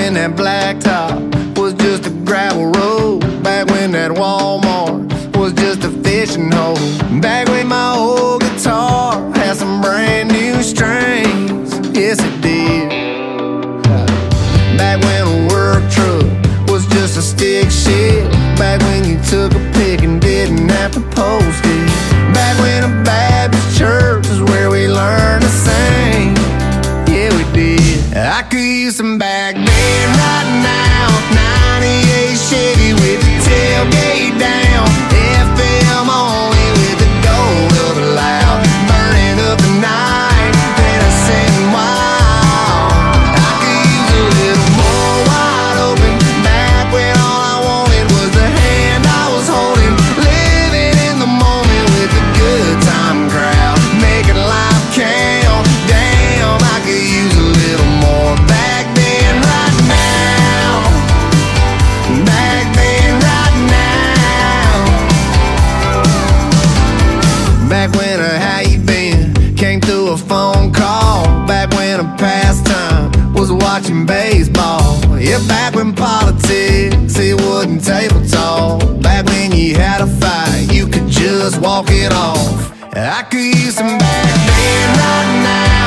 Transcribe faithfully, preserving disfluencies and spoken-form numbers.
when that blacktop was just a gravel road. Back when that Walmart was just a fishing hole. Back when my old guitar had some brand new strings. Yes, it did. Back when a work truck was just a stick shift. Back when you took a pic and didn't have to post it. Back when a Baptist church was where we learned to sing. Yeah, we did. I could use some back then right now. ninety-eight Chevy with the tailgate down. F M only with the gold of the loud. Burning up the night, then I sitting wild. I could use a little more wide open. Back when all I wanted was the hand I was holding. Living in the moment with the good time crowd. Making life count. Damn, I could use a little more back then right now. Back then right now. Back when a how you been came through a phone call. Back when a pastime was watching baseball. Yeah, back when politics, it wasn't table talk. Back when you had a fight, you could just walk it off. I could use some back then right now.